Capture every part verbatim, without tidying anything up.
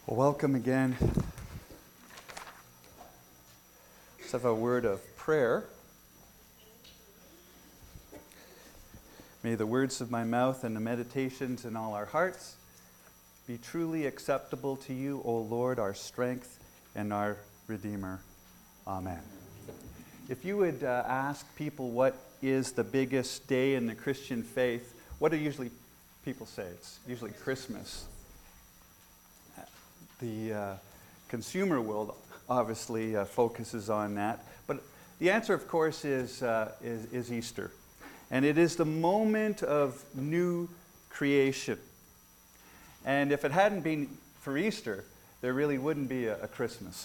Well, welcome again. Let's have a word of prayer. May the words of my mouth and the meditations in all our hearts be truly acceptable to you, O Lord, our strength and our Redeemer. Amen. If you would uh, ask people what is the biggest day in the Christian faith, what do usually people say? It's usually Christmas. The uh, consumer world obviously uh, focuses on that, but the answer, of course, is, uh, is is Easter, and it is the moment of new creation. And if it hadn't been for Easter, there really wouldn't be a, a Christmas.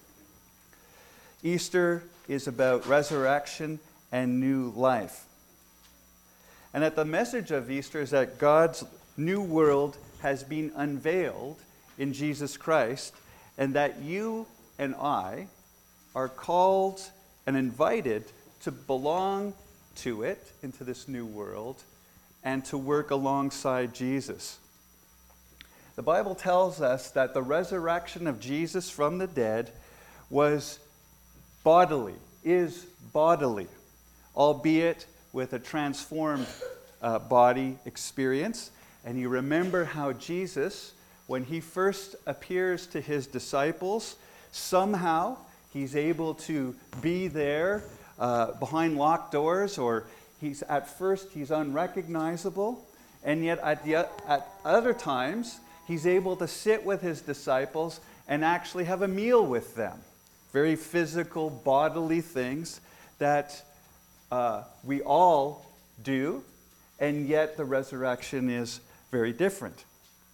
Easter is about resurrection and new life, and that the message of Easter is that God's new world has been unveiled in Jesus Christ, and that you and I are called and invited to belong to it, into this new world, and to work alongside Jesus. The Bible tells us that the resurrection of Jesus from the dead was bodily, is bodily, albeit with a transformed uh, body experience. And you remember how Jesus, when he first appears to his disciples, somehow he's able to be there uh, behind locked doors, or he's at first he's unrecognizable, and yet at, the, at other times he's able to sit with his disciples and actually have a meal with them. Very physical, bodily things that uh, we all do, and yet the resurrection is very different.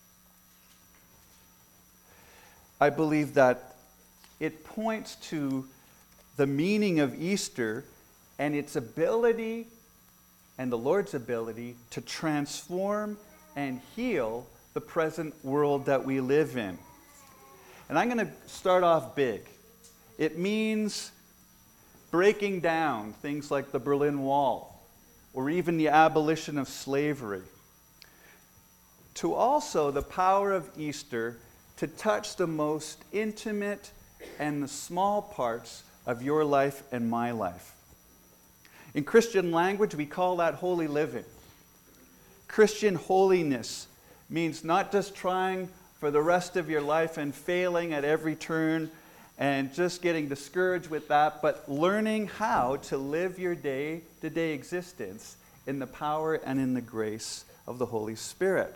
I believe that it points to the meaning of Easter and its ability, and the Lord's ability, to transform and heal the present world that we live in. And I'm going to start off big. It means breaking down things like the Berlin Wall, or even the abolition of slavery. To also the power of Easter to touch the most intimate and the small parts of your life and my life. In Christian language, we call that holy living. Christian holiness means not just trying for the rest of your life and failing at every turn and just getting discouraged with that, but learning how to live your day-to-day existence in the power and in the grace of the Holy Spirit.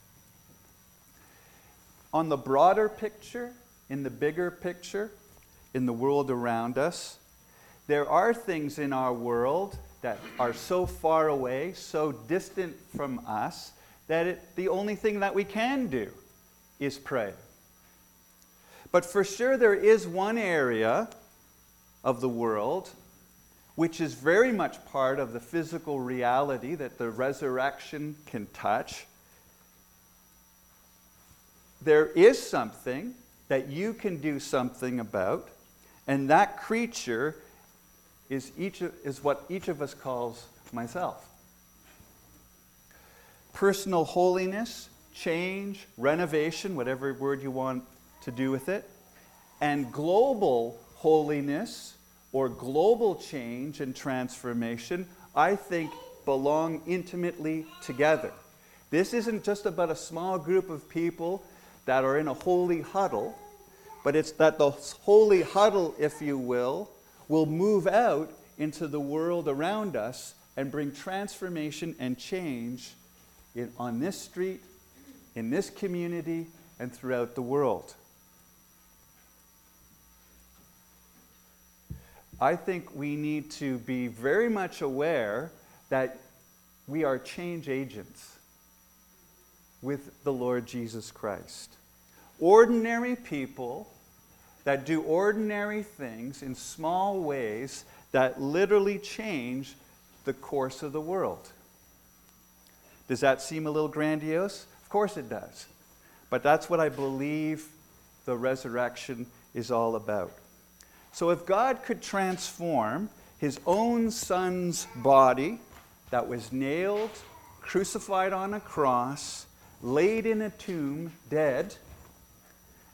On the broader picture, in the bigger picture, in the world around us, there are things in our world that are so far away, so distant from us, that it, the only thing that we can do is pray. But for sure there is one area of the world which is very much part of the physical reality that the resurrection can touch. There is something that you can do something about, and that creature is each of, is what each of us calls myself. Personal holiness, change, renovation, whatever word you want to do with it, and global holiness or global change and transformation, I think, belong intimately together. This isn't just about a small group of people that are in a holy huddle, but it's that the holy huddle, if you will, will move out into the world around us and bring transformation and change in, on this street, in this community, and throughout the world. I think we need to be very much aware that we are change agents with the Lord Jesus Christ. Ordinary people that do ordinary things in small ways that literally change the course of the world. Does that seem a little grandiose? Of course it does. But that's what I believe the resurrection is all about. So if God could transform his own son's body that was nailed, crucified on a cross, laid in a tomb, dead,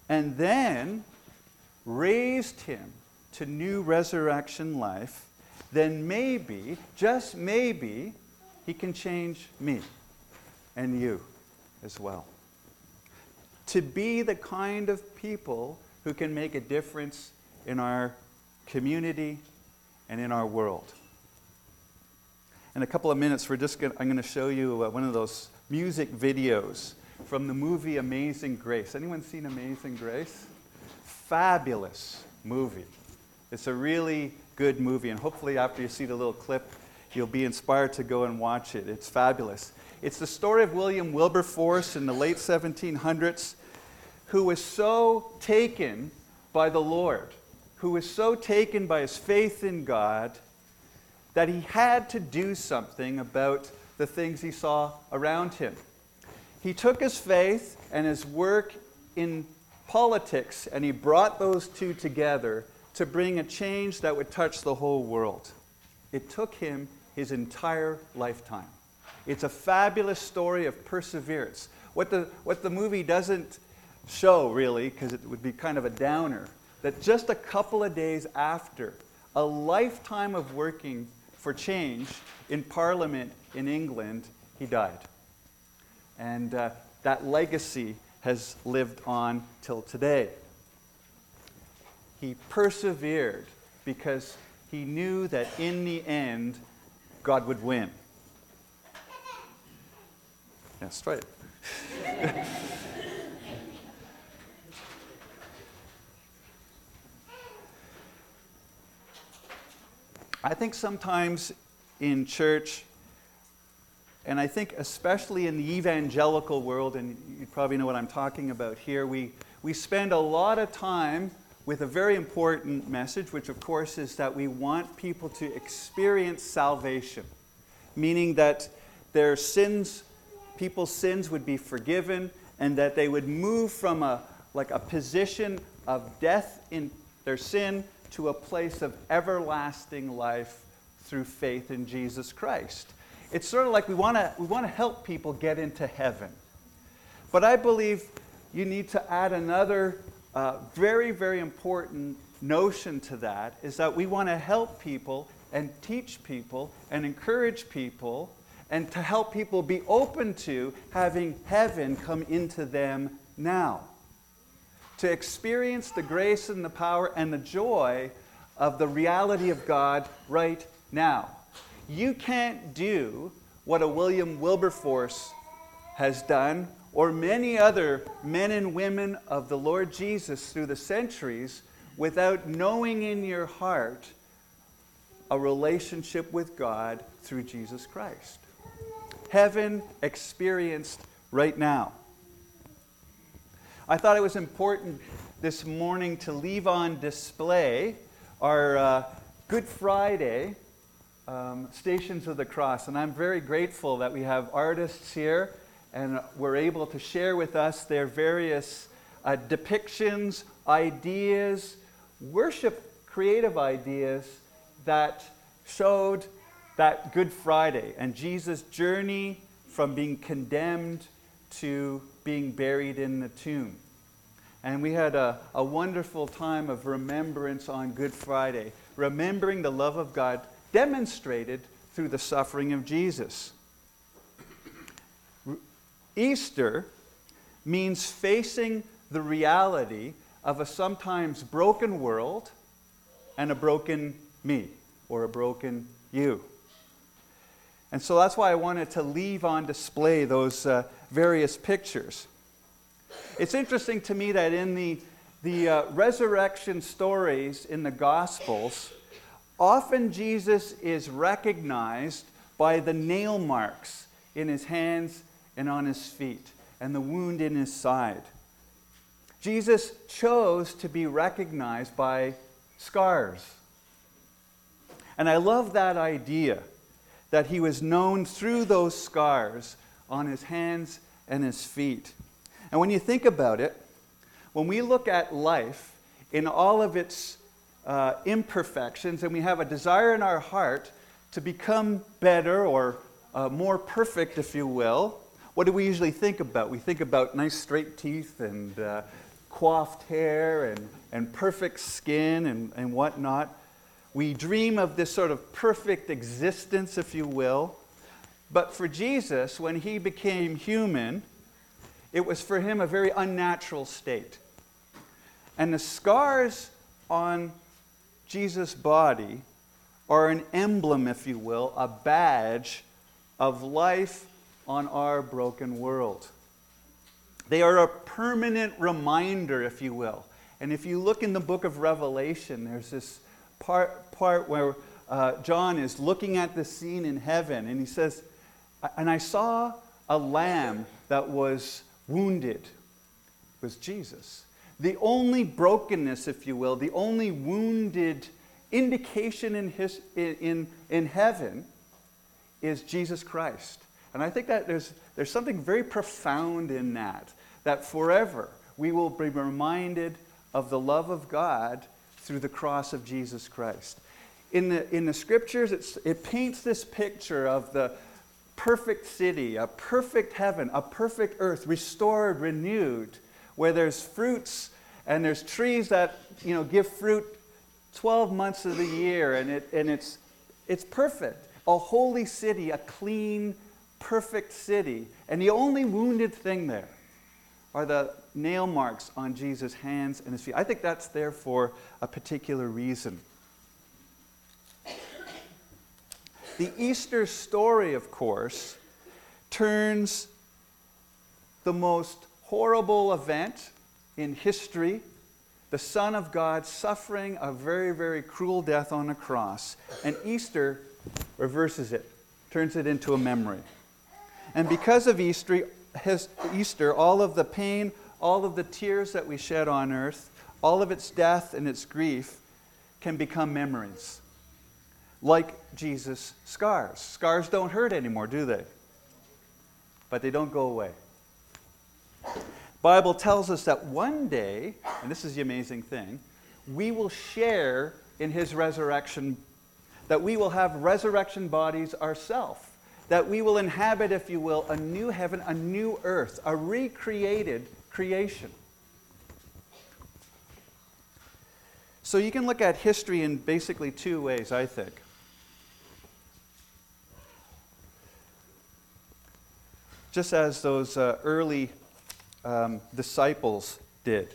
and then raised him to new resurrection life, then maybe, just maybe, he can change me and you as well. To be the kind of people who can make a difference in our community and in our world. In a couple of minutes, we're just gonna, I'm going to show you uh, one of those music videos from the movie Amazing Grace. Anyone seen Amazing Grace? Fabulous movie. It's a really good movie, and hopefully after you see the little clip, you'll be inspired to go and watch it. It's fabulous. It's the story of William Wilberforce in the late seventeen hundreds, who was so taken by the Lord, who was so taken by his faith in God, that he had to do something about the things he saw around him. He took his faith and his work in politics, and he brought those two together to bring a change that would touch the whole world. It took him his entire lifetime. It's a fabulous story of perseverance. What the, what the movie doesn't show, really, because it would be kind of a downer, that just a couple of days after a lifetime of working for change in Parliament in England, he died. And uh, that legacy has lived on till today. He persevered because he knew that in the end, God would win. That's right. I think sometimes in church, and I think especially in the evangelical world, and you probably know what I'm talking about here, we, we spend a lot of time with a very important message, which of course is that we want people to experience salvation, meaning that their sins, people's sins would be forgiven, and that they would move from a like a position of death in their sin to a place of everlasting life through faith in Jesus Christ. It's sort of like we want to we want to help people get into heaven. But I believe you need to add another uh, very, very important notion to that, is that we want to help people and teach people and encourage people and to help people be open to having heaven come into them now. To experience the grace and the power and the joy of the reality of God right now. You can't do what a William Wilberforce has done, or many other men and women of the Lord Jesus through the centuries, without knowing in your heart a relationship with God through Jesus Christ. Heaven experienced right now. I thought it was important this morning to leave on display our uh, Good Friday um, Stations of the Cross. And I'm very grateful that we have artists here and were able to share with us their various uh, depictions, ideas, worship creative ideas that showed that Good Friday and Jesus' journey from being condemned to being buried in the tomb. And we had a, a wonderful time of remembrance on Good Friday, remembering the love of God demonstrated through the suffering of Jesus. Easter means facing the reality of a sometimes broken world and a broken me, or a broken you. And so that's why I wanted to leave on display those uh, various pictures. It's interesting to me that in the, the uh, resurrection stories in the Gospels, often Jesus is recognized by the nail marks in his hands and on his feet, and the wound in his side. Jesus chose to be recognized by scars. And I love that idea, that he was known through those scars on his hands and his feet. And when you think about it, when we look at life in all of its uh, imperfections, and we have a desire in our heart to become better or uh, more perfect, if you will, what do we usually think about? We think about nice straight teeth and uh, coiffed hair and, and perfect skin and, and whatnot. We dream of this sort of perfect existence, if you will. But for Jesus, when he became human, it was for him a very unnatural state. And the scars on Jesus' body are an emblem, if you will, a badge of life on our broken world. They are a permanent reminder, if you will. And if you look in the book of Revelation, there's this part, part where uh, John is looking at the scene in heaven, and he says, and I saw a lamb that was wounded. It was Jesus. The only brokenness, if you will, the only wounded indication in, his, in, in heaven is Jesus Christ. And I think that there's, there's something very profound in that, that forever we will be reminded of the love of God through the cross of Jesus Christ. In the, in the scriptures, it's, it paints this picture of the perfect city, a perfect heaven, a perfect earth, restored, renewed, where there's fruits and there's trees that, you know, give fruit twelve months of the year, and it and it's it's perfect. A holy city, a clean, perfect city. And the only wounded thing there are the nail marks on Jesus' hands and his feet. I think that's there for a particular reason. The Easter story, of course, turns the most horrible event in history, the Son of God suffering a very, very cruel death on a cross, and Easter reverses it, turns it into a memory. And because of Easter, his, Easter, all of the pain, all of the tears that we shed on earth, all of its death and its grief can become memories. Like Jesus' scars. Scars don't hurt anymore, do they? But they don't go away. The Bible tells us that one day, and this is the amazing thing, we will share in his resurrection, that we will have resurrection bodies ourselves, that we will inhabit, if you will, a new heaven, a new earth, a recreated creation. So you can look at history in basically two ways, I think. Just as those uh, early um, disciples did.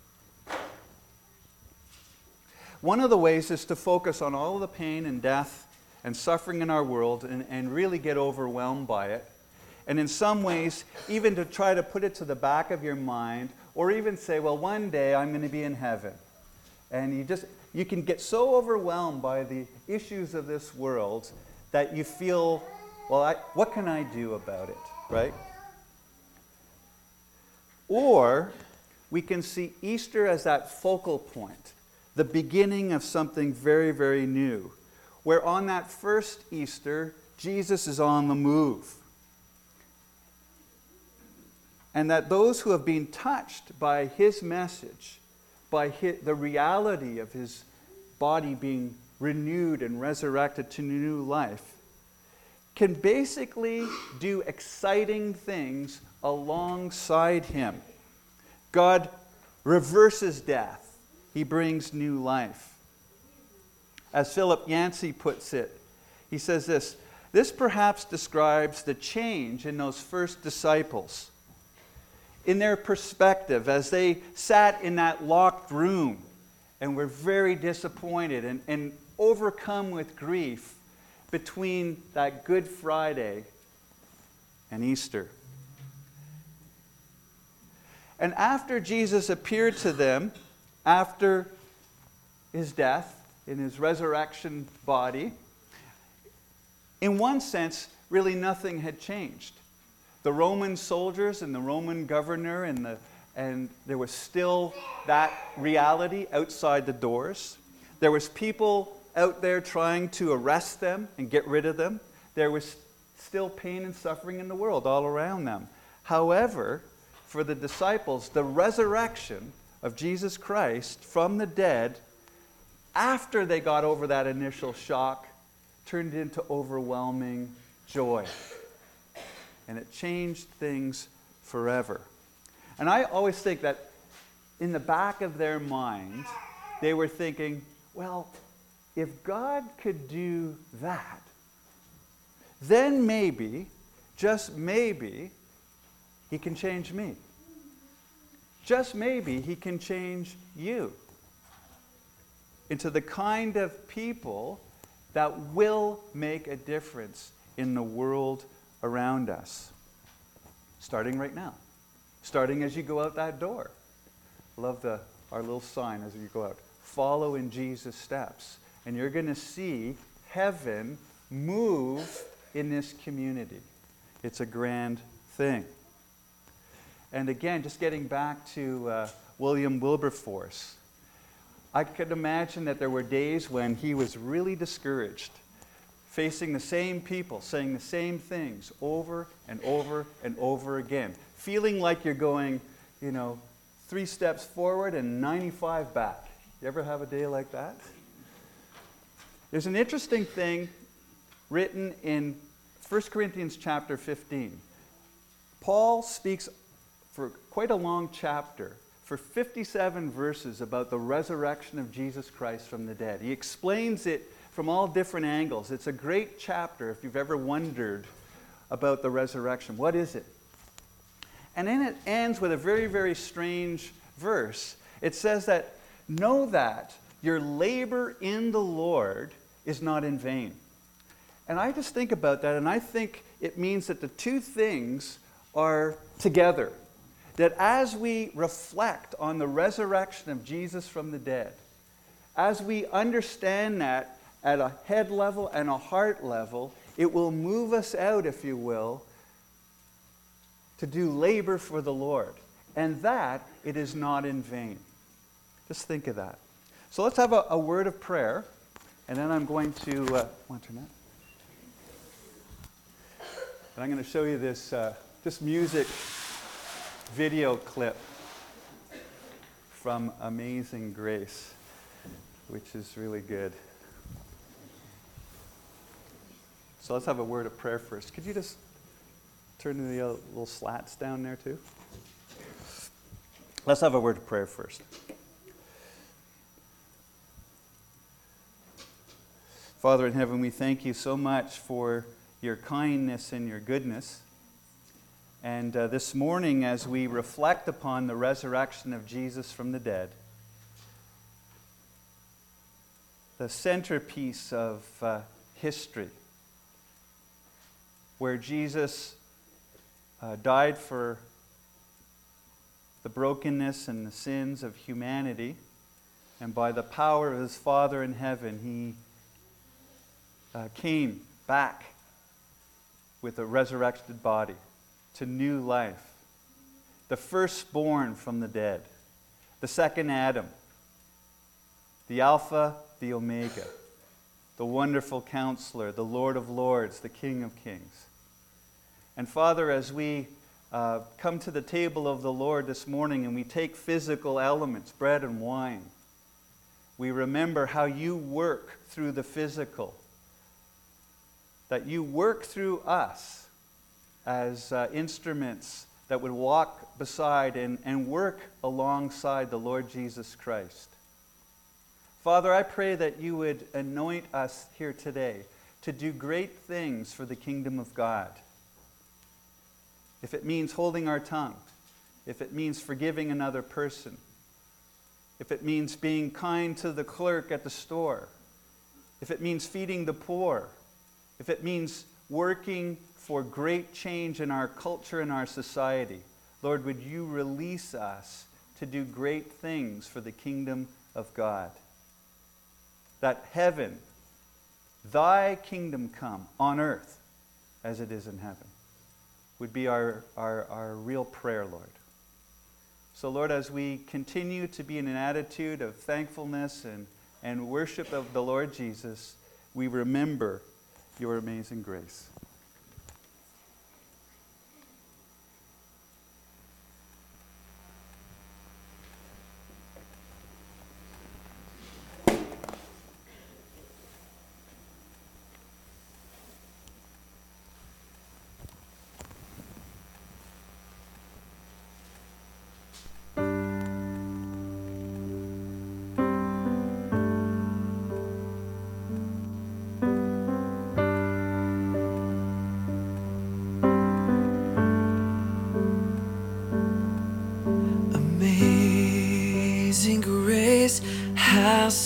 One of the ways is to focus on all of the pain and death and suffering in our world and, and really get overwhelmed by it. And in some ways, even to try to put it to the back of your mind, or even say, well, one day I'm going to be in heaven. And you just, you can get so overwhelmed by the issues of this world that you feel, well, I, what can I do about it, right? Or we can see Easter as that focal point, the beginning of something very, very new, where on that first Easter, Jesus is on the move. And that those who have been touched by his message, by his, the reality of his body being renewed and resurrected to new life, can basically do exciting things alongside him. God reverses death. He brings new life. As Philip Yancey puts it, he says this, this perhaps describes the change in those first disciples. In their perspective, as they sat in that locked room and were very disappointed and, and overcome with grief between that Good Friday and Easter. And after Jesus appeared to them, after his death, in his resurrection body, in one sense, really nothing had changed. The Roman soldiers and the Roman governor and the and there was still that reality outside the doors. There was people out there trying to arrest them and get rid of them. There was still pain and suffering in the world all around them. However, for the disciples, the resurrection of Jesus Christ from the dead, after they got over that initial shock, turned into overwhelming joy. And it changed things forever. And I always think that in the back of their mind, they were thinking, well, if God could do that, then maybe, just maybe, he can change me. Just maybe he can change you into the kind of people that will make a difference in the world around us. Starting right now. Starting as you go out that door. Love the our little sign as you go out. Follow in Jesus' steps. And you're going to see heaven move in this community. It's a grand thing. And again, just getting back to uh, William Wilberforce, I could imagine that there were days when he was really discouraged, facing the same people, saying the same things over and over and over again, feeling like you're going, you know, three steps forward and ninety-five back. You ever have a day like that? There's an interesting thing written in First Corinthians chapter fifteen. Paul speaks for quite a long chapter, for fifty-seven verses, about the resurrection of Jesus Christ from the dead. He explains it from all different angles. It's a great chapter if you've ever wondered about the resurrection. What is it? And then it ends with a very, very strange verse. It says that, know that your labor in the Lord is not in vain. And I just think about that, and I think it means that the two things are together. That as we reflect on the resurrection of Jesus from the dead, as we understand that at a head level and a heart level, it will move us out, if you will, to do labor for the Lord. And that it is not in vain. Just think of that. So let's have a, a word of prayer, and then I'm going to... Uh, want to turn that? And I'm going to show you this, uh, this music video clip from Amazing Grace, which is really good. So let's have a word of prayer first. Could you just turn the uh, little slats down there too? Let's have a word of prayer first. Father in heaven, we thank you so much for your kindness and your goodness. And uh, this morning, as we reflect upon the resurrection of Jesus from the dead, the centerpiece of uh, history, where Jesus uh, died for the brokenness and the sins of humanity, and by the power of his Father in heaven, he uh, came back with a resurrected body to new life. The firstborn from the dead. The second Adam. The Alpha, the Omega. The wonderful Counselor, the Lord of Lords, the King of Kings. And Father, as we uh, come to the table of the Lord this morning and we take physical elements, bread and wine, we remember how you work through the physical. That you work through us as uh, instruments that would walk beside and, and work alongside the Lord Jesus Christ. Father, I pray that you would anoint us here today to do great things for the kingdom of God. If it means holding our tongue, if it means forgiving another person, if it means being kind to the clerk at the store, if it means feeding the poor, if it means working for great change in our culture and our society, Lord, would you release us to do great things for the kingdom of God? That heaven, thy kingdom come on earth as it is in heaven, would be our, our, our real prayer, Lord. So, Lord, as we continue to be in an attitude of thankfulness and, and worship of the Lord Jesus, we remember your amazing grace.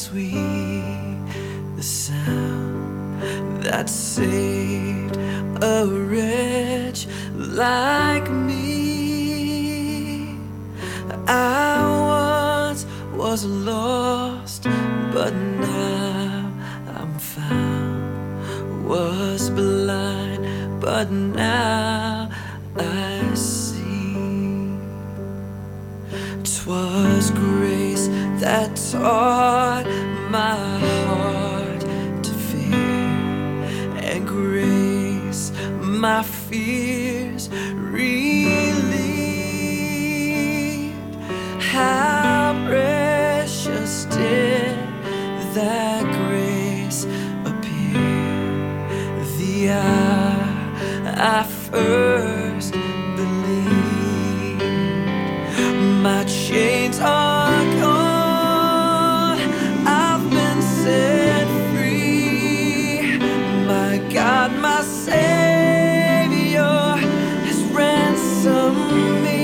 sweet the sound that saved a wretch like me. I once was lost, but now I'm found. Was blind, but now I see. 'Twas grace that taught my heart to fear, and grace my fears relieved. How precious did that grace appear the hour I first believed. My chains are gone, I've been set free. My God, my Savior has ransomed me.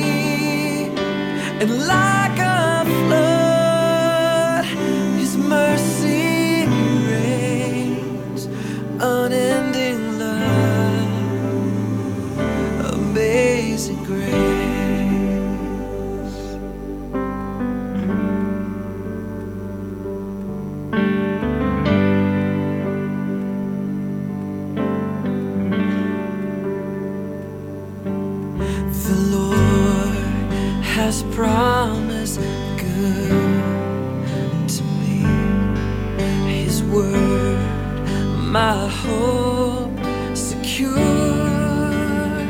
And like a flood, His mercy reigns. Unending love, amazing grace. The Lord has promised good to me. His word, my hope secures.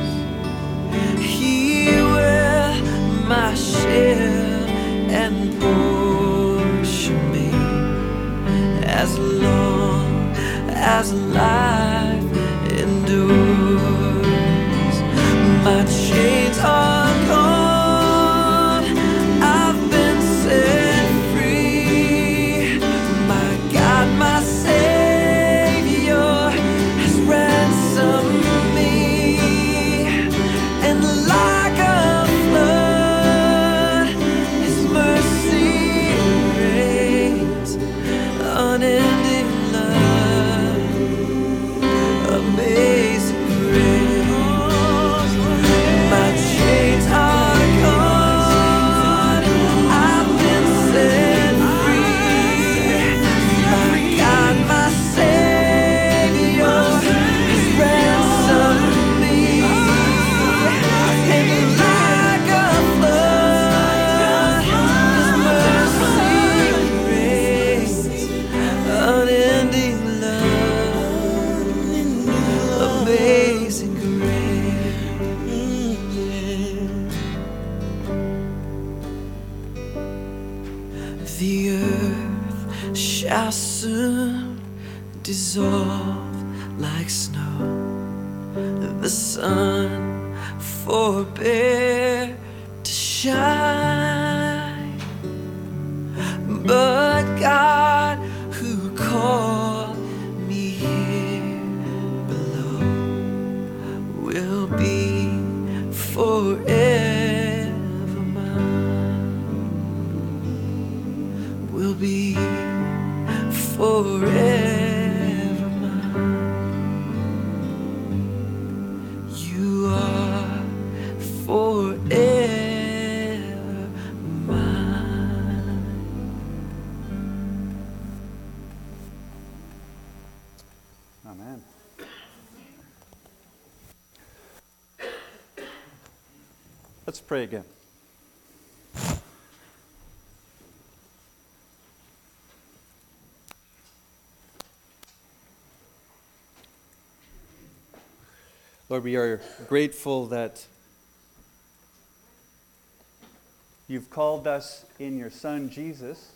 He will my shield and portion me, as long as life endures. My chains are gone, I've been set free. My God, my Savior has ransomed me. And like a flood, His mercy reigns. Unending love, amazing grace. My chains are gone, I've been set free. My God, my Savior has ransomed me. And like a flood, His mercy reigns. Unending love, amazing grace. The earth shall soon dissolve like snow. The sun forbear to shine. But God, who called me here below, will be forever mine. Will be forever mine. You are forever mine. Amen. Let's pray again. Lord, we are grateful that you've called us in your Son, Jesus.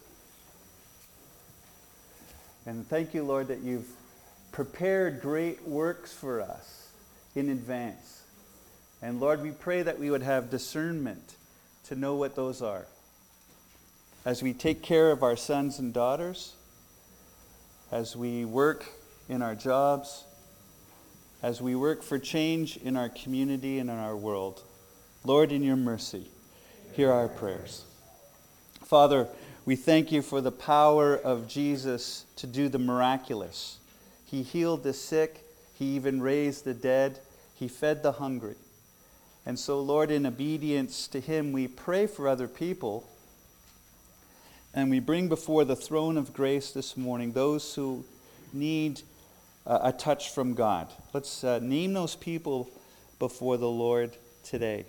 And thank you, Lord, that you've prepared great works for us in advance. And Lord, we pray that we would have discernment to know what those are. As we take care of our sons and daughters, as we work in our jobs, as we work for change in our community and in our world. Lord, in your mercy, hear our prayers. Father, We thank you for the power of Jesus to do the miraculous. He healed the sick. He even raised the dead. He fed the hungry. And so, Lord, in obedience to him, we pray for other people. And we bring before the throne of grace this morning those who need uh, a touch from God. Let's uh, name those people before the Lord today.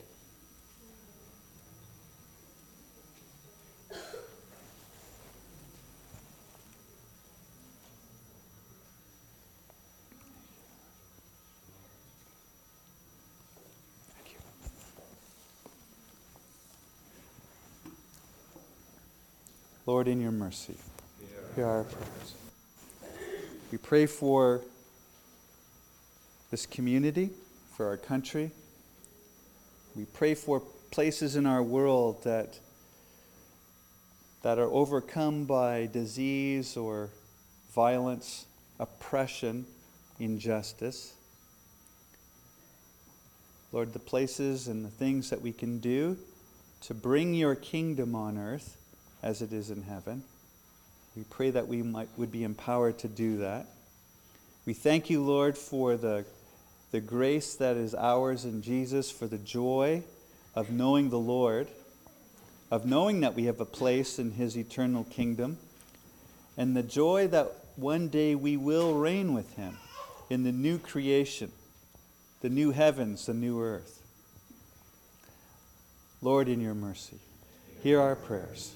Lord, in your mercy, hear our prayers. We pray for this community, for our country. We pray for places in our world that, that are overcome by disease or violence, oppression, injustice. Lord, the places and the things that we can do to bring your kingdom on earth as it is in heaven. We pray that we might would be empowered to do that. We thank you, Lord, for the, the grace that is ours in Jesus, for the joy of knowing the Lord, of knowing that we have a place in his eternal kingdom, and the joy that one day we will reign with him in the new creation, the new heavens, the new earth. Lord, in your mercy, hear our prayers.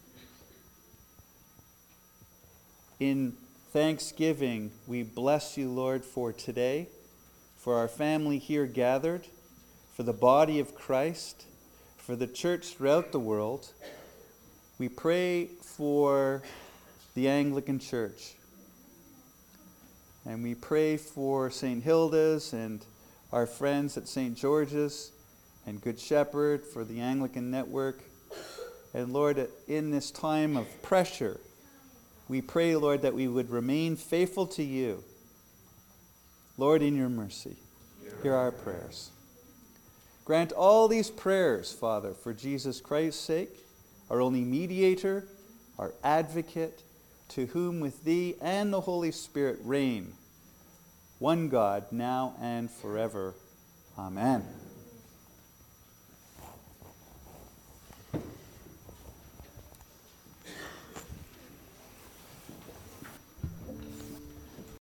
In thanksgiving, we bless you, Lord, for today, for our family here gathered, for the body of Christ, for the church throughout the world. We pray for the Anglican Church. And we pray for Saint Hilda's and our friends at Saint George's and Good Shepherd, for the Anglican Network. And Lord, in this time of pressure, we pray, Lord, that we would remain faithful to you. Lord, in your mercy, hear our prayers. Grant all these prayers, Father, for Jesus Christ's sake, our only mediator, our advocate, to whom with thee and the Holy Spirit reign, one God, now and forever. Amen.